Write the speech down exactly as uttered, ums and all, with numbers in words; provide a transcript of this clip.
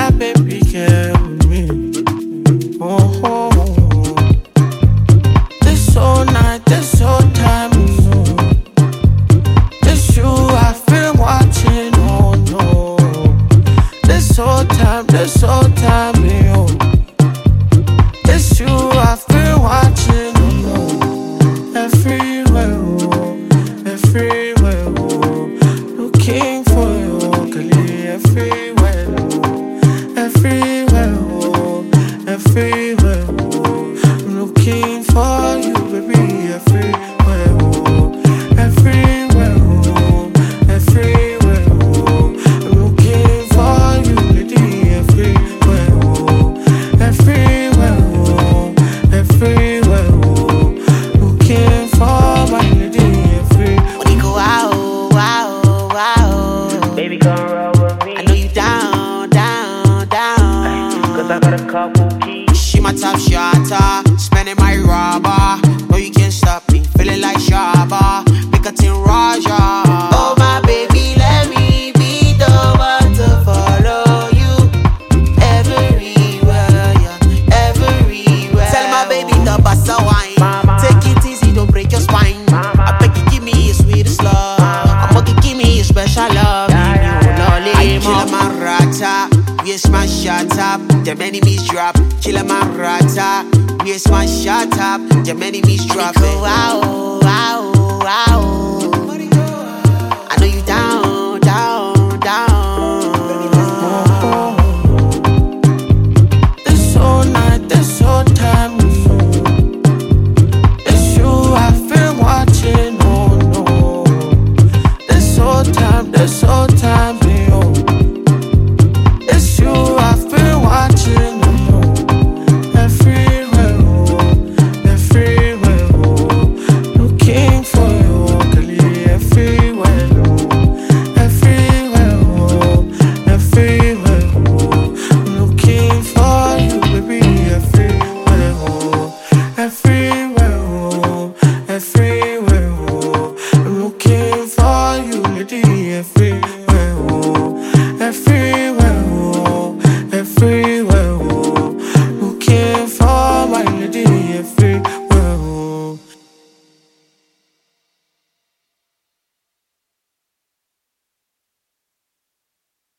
my baby girl with me. Oh, oh, oh. This whole night, this whole time, you know. This you I've been watching, oh no. This whole time, this whole time, yo. This you I've been watching, oh no. Everywhere, oh, everywhere, oh. Looking for you, girlie, everywhere, oh. Everywhere, oh, everywhere, oh. I'm looking for you, baby, everywhere, oh. Everywhere, oh, everywhere, oh. I'm looking for you, lady, everywhere, oh. Everywhere, oh, everywhere, oh. Looking for my lady, everywhere. When you go out, out, out, Baby, come roll with me. I know you down, down, down. Cause I got a couple keys. She my top shotter, spending my rubber. No, you can't stop me, feeling like Shabba. Make a tin Raja. Oh, my baby, let me be the one to follow you everywhere, yeah, everywhere. Tell my baby the bassa wine. Mama. Take it easy, don't break your spine. Mama. I beg you, give me your sweetest love. I'm gonna give me your special love. Yeah, yeah, yeah. I kill a man rata, we smash shut up, them enemies drop. Kill a man rata, we smash shut up, them enemies drop. Wow, wow, wow. I know you down, down, down. This whole night, this whole time, you know. It's you I've been watching, oh no. This whole time, this whole time, yo. It's you I've been watching, oh no. Everywhere, oh, everywhere, oh. Looking for you, girlie, everywhere, oh. Everywhere, oh, everywhere, oh. I'm looking for you, baby, everywhere, oh. Everywhere, oh, everywhere, oh. I'm looking for you, lady, everywhere, oh. Everywhere, oh, everywhere.